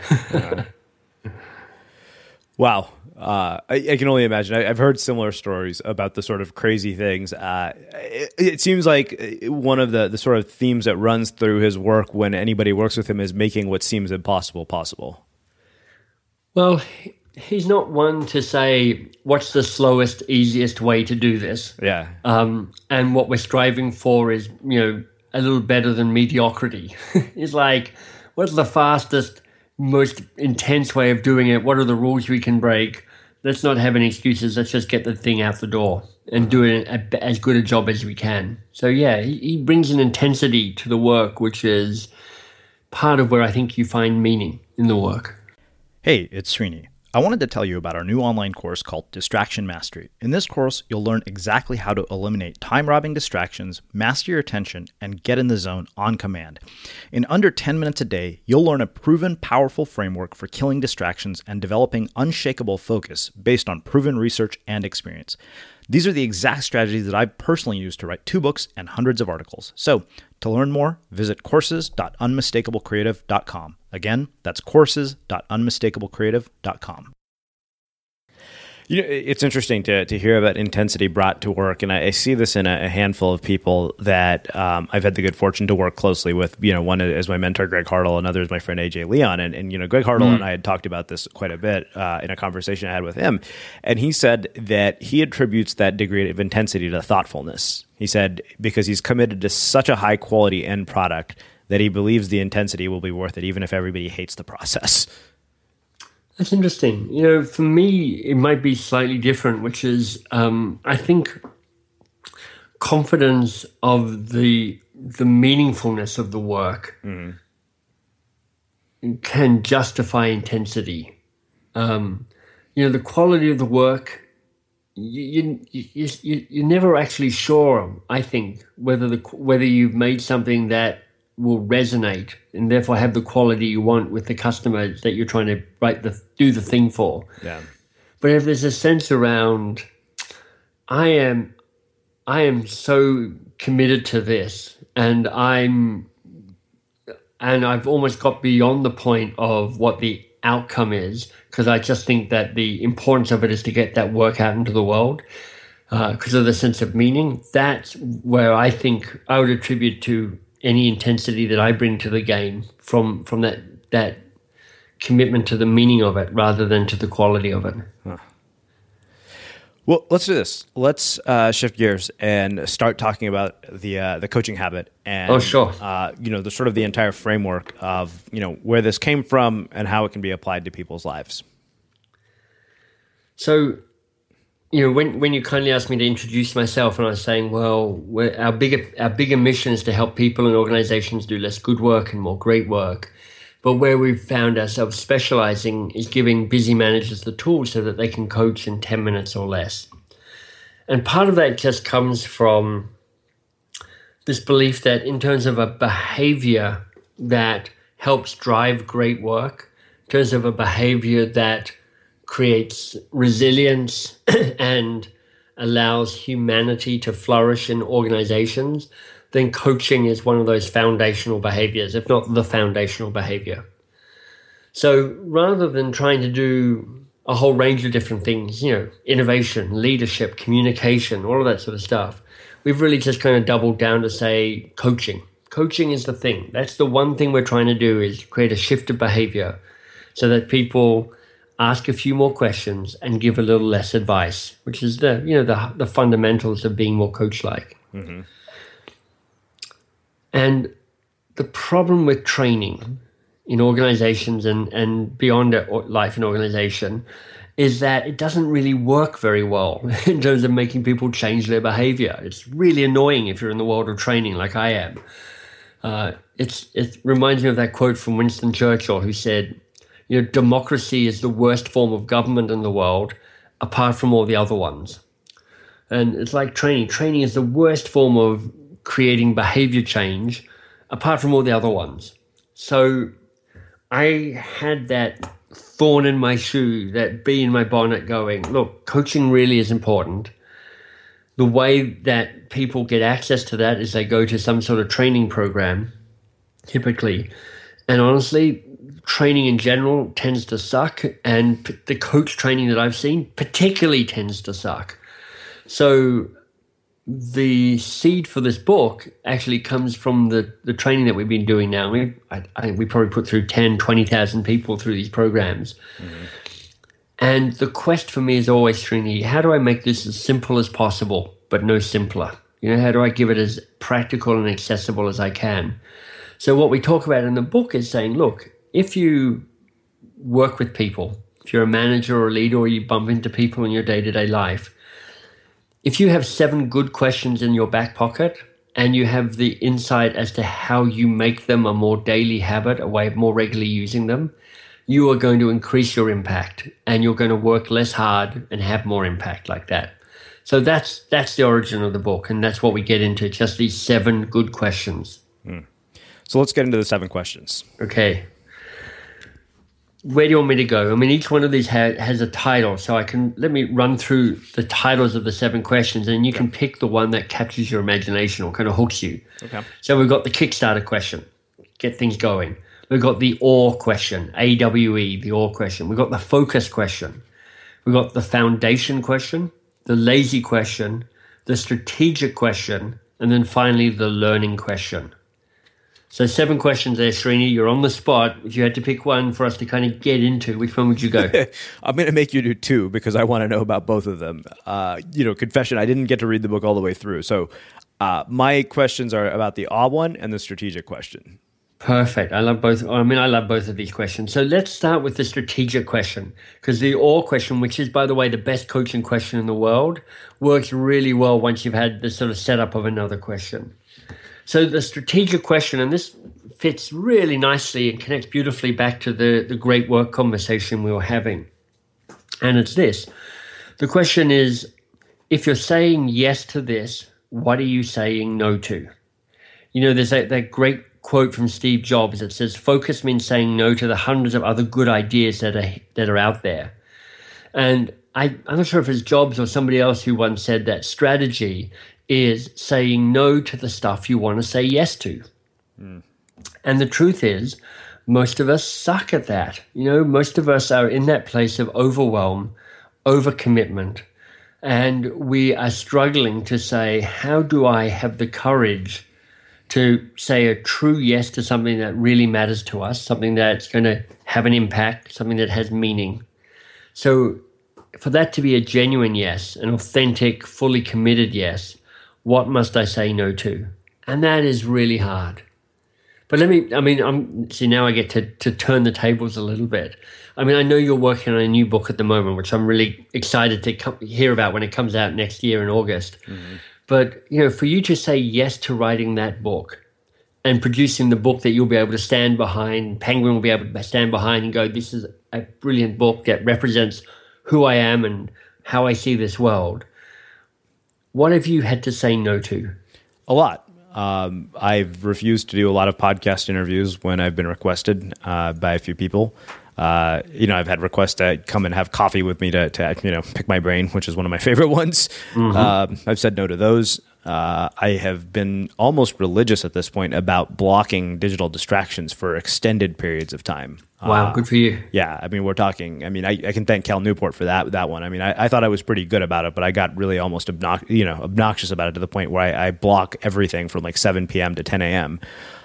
Wow. I can only imagine. I've heard similar stories about the sort of crazy things. It seems like one of the sort of themes that runs through his work when anybody works with him is making what seems impossible possible. Well, he's not one to say, what's the slowest, easiest way to do this? Yeah. And what we're striving for is, a little better than mediocrity. It's like, what's the fastest, most intense way of doing it? What are the rules we can break? Let's not have any excuses. Let's just get the thing out the door and do it as good a job as we can. So yeah, he brings an intensity to the work, which is part of where I think you find meaning in the work. Hey, it's Srini. I wanted to tell you about our new online course called Distraction Mastery. In this course, you'll learn exactly how to eliminate time-robbing distractions, master your attention, and get in the zone on command. In under 10 minutes a day, you'll learn a proven, powerful framework for killing distractions and developing unshakable focus based on proven research and experience. These are the exact strategies that I've personally used to write 2 books and hundreds of articles. So, to learn more, visit courses.unmistakablecreative.com. Again, that's courses.unmistakablecreative.com. You know, it's interesting to hear about intensity brought to work, and I see this in a handful of people that I've had the good fortune to work closely with. You know, one is my mentor, Greg Hartle, another is my friend, AJ Leon. And you know, Greg Hartle and I had talked about this quite a bit in a conversation I had with him. And he said that he attributes that degree of intensity to thoughtfulness. He said because he's committed to such a high quality end product that he believes the intensity will be worth it, even if everybody hates the process. That's interesting. You know, for me, it might be slightly different, which is I think confidence of the meaningfulness of the work can justify intensity. You know, the quality of the work, you're never actually sure, I think, whether you've made something that will resonate and therefore have the quality you want with the customer that you're trying to do the thing for. Yeah. But if there's a sense around, I am so committed to this, and I've almost got beyond the point of what the outcome is, because I just think that the importance of it is to get that work out into the world, because of the sense of meaning. That's where I think I would attribute to any intensity that I bring to the game from that commitment to the meaning of it rather than to the quality of it. Huh. Well, let's do this. Let's shift gears and start talking about the coaching habit and you know, the sort of the entire framework of, you know, where this came from and how it can be applied to people's lives. So, you know, when you kindly asked me to introduce myself, and I was saying, well, our bigger mission is to help people and organizations do less good work and more great work. But where we've found ourselves specializing is giving busy managers the tools so that they can coach in 10 minutes or less. And part of that just comes from this belief that in terms of a behavior that helps drive great work, in terms of a behavior that creates resilience and allows humanity to flourish in organizations, then coaching is one of those foundational behaviors, if not the foundational behavior. So rather than trying to do a whole range of different things, you know, innovation, leadership, communication, all of that sort of stuff, we've really just kind of doubled down to say coaching. Coaching is the thing. That's the one thing we're trying to do, is create a shift of behavior so that people ask a few more questions and give a little less advice, which is the fundamentals of being more coach-like. Mm-hmm. And the problem with training in organizations and beyond life and organization is that it doesn't really work very well in terms of making people change their behavior. It's really annoying if you're in the world of training like I am. It reminds me of that quote from Winston Churchill, who said, you know, democracy is the worst form of government in the world, apart from all the other ones. And it's like training. Training is the worst form of creating behavior change, apart from all the other ones. So I had that thorn in my shoe, that bee in my bonnet going, look, coaching really is important. The way that people get access to that is they go to some sort of training program, typically. And honestly, training in general tends to suck, and the coach training that I've seen particularly tends to suck. So the seed for this book actually comes from the training that we've been doing now. I think we probably put through 10, 20,000 people through these programs. Mm-hmm. And the quest for me is always, Srini, how do I make this as simple as possible, but no simpler? You know, how do I give it as practical and accessible as I can? So what we talk about in the book is saying, look, if you work with people, if you're a manager or a leader or you bump into people in your day-to-day life, if you have 7 good questions in your back pocket and you have the insight as to how you make them a more daily habit, a way of more regularly using them, you are going to increase your impact and you're going to work less hard and have more impact like that. So that's the origin of the book, and that's what we get into, just these 7 good questions. So let's get into the 7 questions. Okay. Where do you want me to go? I mean, each one of these has a title, so let me run through the titles of the 7 questions, and you can pick the one that captures your imagination or kind of hooks you. Okay. So we've got the Kickstarter question, get things going. We've got the AWE question, AWE, the AWE question. We've got the focus question. We've got the foundation question, the lazy question, the strategic question, and then finally the learning question. So 7 questions there, Srini. You're on the spot. If you had to pick one for us to kind of get into, which one would you go? I'm going to make you do 2 because I want to know about both of them. Confession, I didn't get to read the book all the way through. So my questions are about the AWE one and the strategic question. Perfect. I love both. I mean, I love both of these questions. So let's start with the strategic question, because the AWE question, which is, by the way, the best coaching question in the world, works really well once you've had the sort of setup of another question. So the strategic question, and this fits really nicely and connects beautifully back to the great work conversation we were having. And it's this. The question is, if you're saying yes to this, what are you saying no to? You know, there's that great quote from Steve Jobs that says, focus means saying no to the hundreds of other good ideas that are out there. And I'm not sure if it's Jobs or somebody else who once said that strategy is saying no to the stuff you want to say yes to. And the truth is, most of us suck at that. You know, most of us are in that place of overwhelm, overcommitment, and we are struggling to say, how do I have the courage to say a true yes to something that really matters to us, something that's going to have an impact, something that has meaning. So for that to be a genuine yes, an authentic, fully committed yes, what must I say no to? And that is really hard. But now I get to turn the tables a little bit. I mean, I know you're working on a new book at the moment, which I'm really excited to hear about when it comes out next year in August. Mm-hmm. But, you know, for you to say yes to writing that book and producing the book that you'll be able to stand behind, Penguin will be able to stand behind and go, this is a brilliant book that represents who I am and how I see this world. What have you had to say no to? A lot. I've refused to do a lot of podcast interviews when I've been requested by a few people. I've had requests to come and have coffee with me to pick my brain, which is one of my favorite ones. Mm-hmm. I've said no to those. I have been almost religious at this point about blocking digital distractions for extended periods of time. Wow, good for you. Yeah, I mean, we're talking. I mean, I can thank Cal Newport for that one. I mean, I thought I was pretty good about it, but I got really almost obnoxious about it to the point where I block everything from like 7 p.m. to 10 a.m.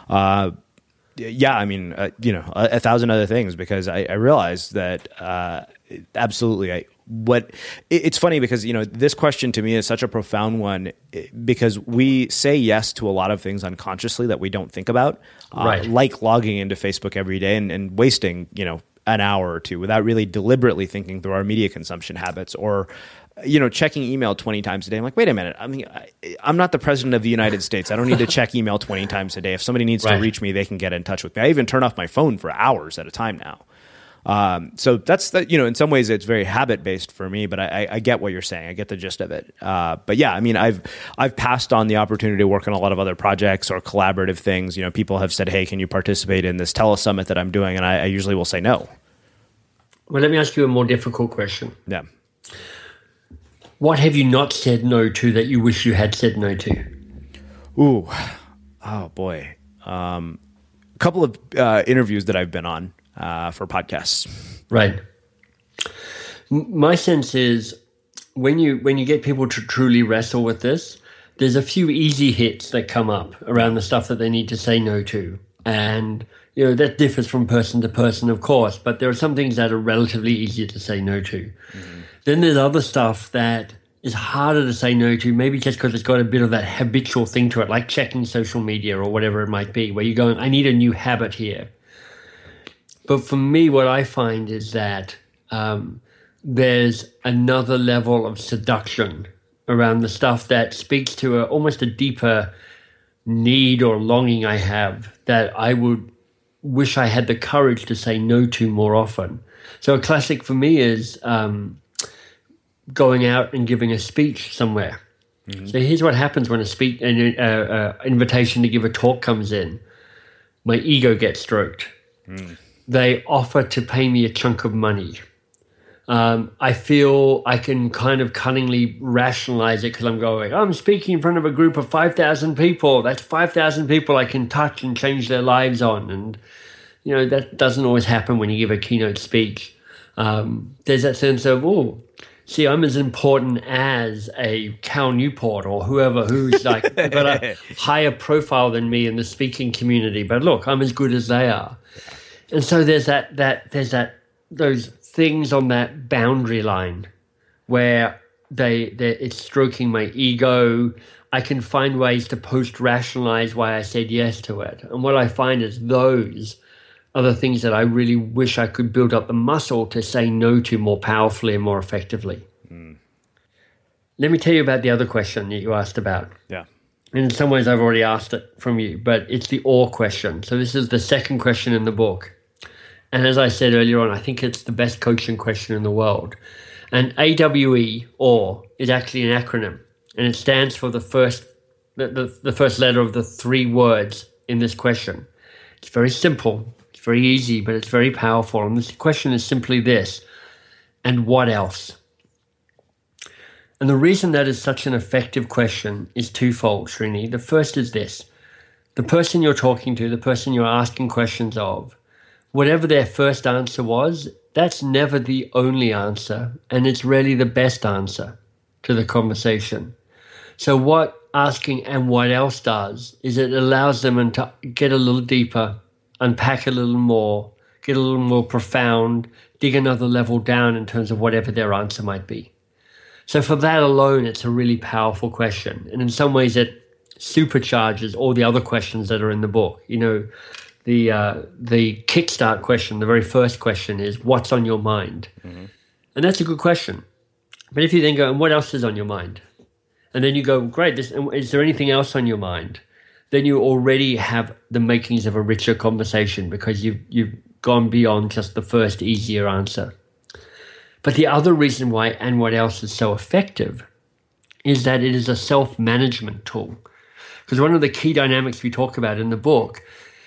I mean, 1,000 other things, because I realized that absolutely. It's funny because, this question to me is such a profound one because we say yes to a lot of things unconsciously that we don't think about, right. Like logging into Facebook every day and wasting, an hour or two without really deliberately thinking through our media consumption habits, or checking email 20 times a day. I'm like, wait a minute. I mean, I'm not the president of the United States. I don't need to check email 20 times a day. If somebody needs to reach me, they can get in touch with me. I even turn off my phone for hours at a time now. So that's in some ways it's very habit based for me, but I get what you're saying. I get the gist of it. But yeah, I mean, I've passed on the opportunity to work on a lot of other projects or collaborative things. People have said, hey, can you participate in this telesummit that I'm doing? And I usually will say no. Well, let me ask you a more difficult question. Yeah. What have you not said no to that you wish you had said no to? Ooh, oh boy. A couple of interviews that I've been on for podcasts. Right. My sense is when you get people to truly wrestle with this, there's a few easy hits that come up around the stuff that they need to say no to. And that differs from person to person, of course, but there are some things that are relatively easier to say no to. Mm-hmm. Then there's other stuff that is harder to say no to, maybe just because it's got a bit of that habitual thing to it, like checking social media or whatever it might be, where you're going, I need a new habit here. But for me, what I find is that there's another level of seduction around the stuff that speaks to almost a deeper need or longing I have that I would wish I had the courage to say no to more often. So a classic for me is going out and giving a speech somewhere. Mm-hmm. So here's what happens when an invitation to give a talk comes in. My ego gets stroked. Mm. They offer to pay me a chunk of money. I feel I can kind of cunningly rationalize it because I'm going, I'm speaking in front of a group of 5,000 people. That's 5,000 people I can touch and change their lives on. And, you know, that doesn't always happen when you give a keynote speech. There's that sense of, see, I'm as important as a Cal Newport or whoever who's like got a higher profile than me in the speaking community. But look, I'm as good as they are. And so there's those things on that boundary line where it's stroking my ego. I can find ways to post-rationalize why I said yes to it. And what I find is those are the things that I really wish I could build up the muscle to say no to more powerfully and more effectively. Mm. Let me tell you about the other question that you asked about. Yeah. And in some ways I've already asked it from you, but it's the or question. So this is the second question in the book. And as I said earlier on, I think it's the best coaching question in the world. And AWE, or, is actually an acronym. And it stands for the first letter of the three words in this question. It's very simple, it's very easy, but it's very powerful. And this question is simply this: and what else? And the reason that is such an effective question is twofold, Srini. The first is this: the person you're talking to, the person you're asking questions of, whatever their first answer was, that's never the only answer, and it's rarely the best answer to the conversation. So what asking and what else does is it allows them to get a little deeper, unpack a little more, get a little more profound, dig another level down in terms of whatever their answer might be. So for that alone, it's a really powerful question. And in some ways, it supercharges all the other questions that are in the book. You know, the kickstart question, the very first question is, what's on your mind? Mm-hmm. And that's a good question. But if you then go, and what else is on your mind? And then you go, great, is there anything else on your mind? Then you already have the makings of a richer conversation because you've gone beyond just the first easier answer. But the other reason why and what else is so effective is that it is a self-management tool. Because one of the key dynamics we talk about in the book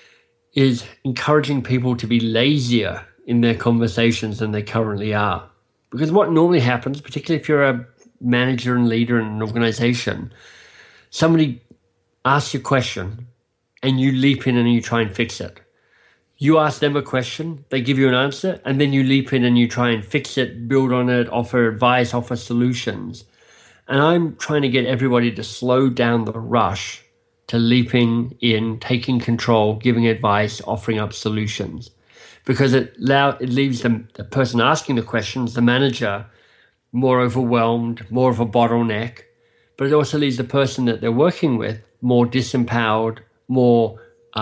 is encouraging people to be lazier in their conversations than they currently are. Because what normally happens, particularly if you're a manager and leader in an organization, somebody asks you a question and you leap in and you try and fix it. You ask them a question, they give you an answer, and then you leap in and you try and fix it, build on it, offer advice, offer solutions. And I'm trying to get everybody to slow down the rush to leaping in, taking control, giving advice, offering up solutions. Because it leaves the person asking the questions, the manager, more overwhelmed, more of a bottleneck. But it also leaves the person that they're working with more disempowered, more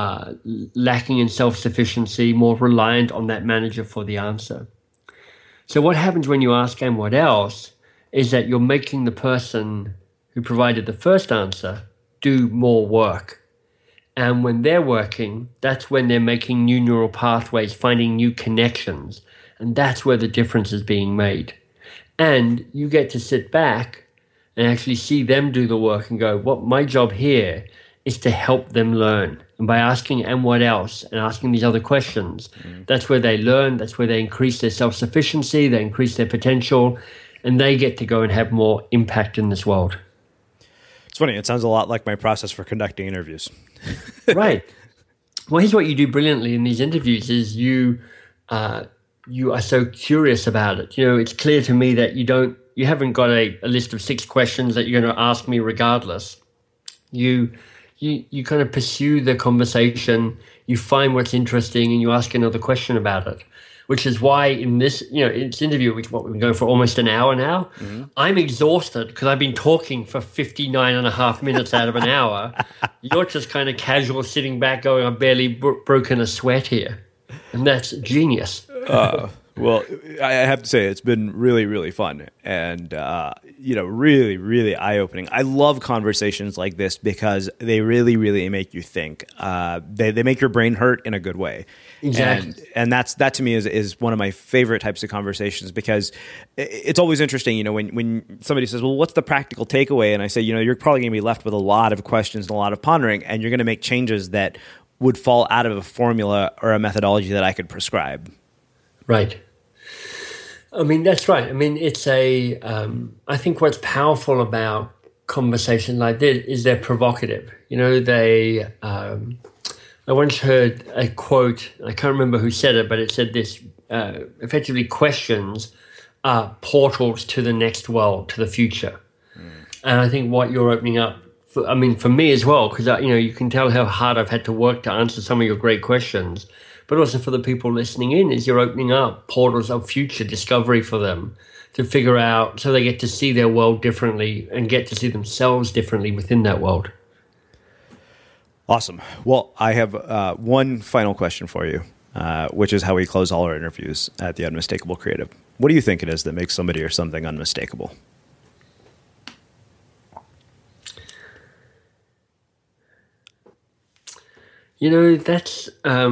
lacking in self-sufficiency, more reliant on that manager for the answer. So what happens when you ask, and what else, is that you're making the person who provided the first answer do more work. And when they're working, that's when they're making new neural pathways, finding new connections. And that's where the difference is being made. And you get to sit back and actually see them do the work and go, what my job here is to help them learn. And by asking, and what else, and asking these other questions, that's where they learn, that's where they increase their self-sufficiency, they increase their potential, and they get to go and have more impact in this world. It's funny. It sounds a lot like my process for conducting interviews. Right. Well, here's what you do brilliantly in these interviews is you are so curious about it. You know, it's clear to me that you haven't got a list of 6 questions that you're going to ask me regardless. You kind of pursue the conversation, you find what's interesting, and you ask another question about it. Which is why in this, it's interview, which we've been going for almost an hour now. Mm-hmm. I'm exhausted because I've been talking for 59 and a half minutes out of an hour. You're just kind of casual sitting back going, I've barely broken a sweat here. And that's genius. Well, I have to say it's been really, really fun and, really, really eye-opening. I love conversations like this because they really, really make you think. They make your brain hurt in a good way. Exactly. And that to me is one of my favorite types of conversations because it's always interesting, when somebody says, well, what's the practical takeaway? And I say, you're probably going to be left with a lot of questions and a lot of pondering, and you're going to make changes that would fall out of a formula or a methodology that I could prescribe. Right. I mean, that's right. I mean, it's I think what's powerful about conversations like this is they're provocative. I once heard a quote, I can't remember who said it, but it said this, effectively questions are portals to the next world, to the future. And I think what you're opening up, for me as well, because, you can tell how hard I've had to work to answer some of your great questions. But also for the people listening in, is you're opening up portals of future discovery for them to figure out, so they get to see their world differently and get to see themselves differently within that world. Awesome. Well, I have one final question for you, which is how we close all our interviews at the Unmistakable Creative. What do you think it is that makes somebody or something unmistakable? That's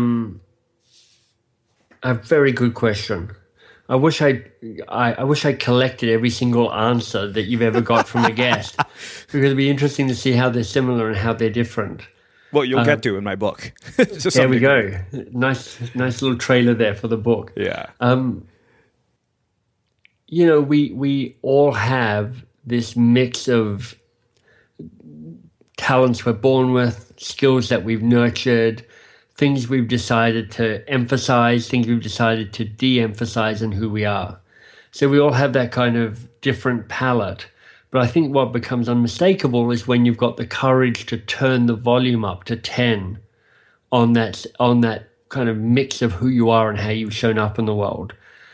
a very good question. I wish I collected every single answer that you've ever got from a guest, because it'd be interesting to see how they're similar and how they're different. Well, you'll get to in my book. There we go. Nice little trailer there for the book. Yeah. We all have this mix of talents we're born with, skills that we've nurtured, things we've decided to emphasize, things we've decided to de-emphasize in who we are. So we all have that kind of different palette. But I think what becomes unmistakable is when you've got the courage to turn the volume up to 10 on that kind of mix of who you are and how you've shown up in the world.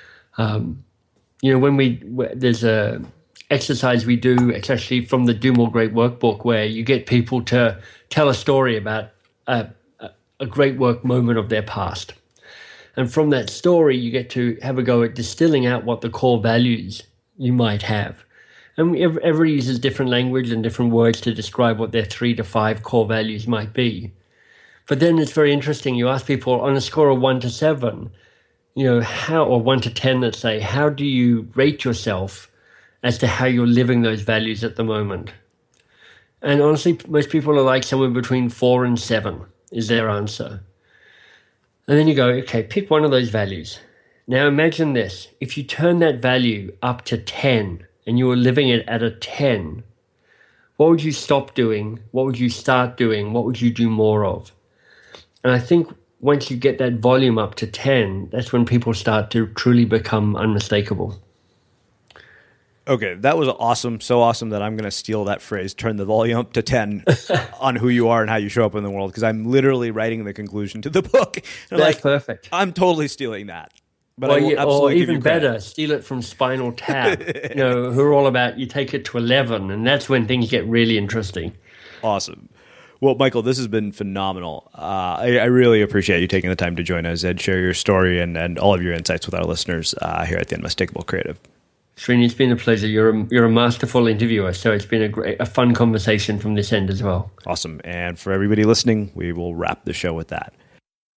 There's a exercise we do, it's actually from the Do More Great Workbook, where you get people to tell a story about a great work moment of their past. And from that story, you get to have a go at distilling out what the core values you might have. And everybody uses different language and different words to describe what their 3 to 5 core values might be. But then it's very interesting. You ask people on a score of 1 to 7, or 1 to 10, let's say, how do you rate yourself as to how you're living those values at the moment? And honestly, most people are like somewhere between 4 and 7 is their answer. And then you go, okay, pick one of those values. Now imagine this. If you turn that value up to 10 and you were living it at a 10, what would you stop doing? What would you start doing? What would you do more of? And I think once you get that volume up to 10, that's when people start to truly become unmistakable. Okay, that was awesome. So awesome that I'm going to steal that phrase, turn the volume up to 10 on who you are and how you show up in the world, because I'm literally writing the conclusion to the book. That's perfect. I'm totally stealing that. But or even better, steal it from Spinal Tap, who are all about you take it to 11, and that's when things get really interesting. Awesome. Well, Michael, this has been phenomenal. I really appreciate you taking the time to join us and share your story and all of your insights with our listeners here at the Unmistakable Creative. Srini, it's been a pleasure. You're a masterful interviewer, so it's been a fun conversation from this end as well. Awesome. And for everybody listening, we will wrap the show with that.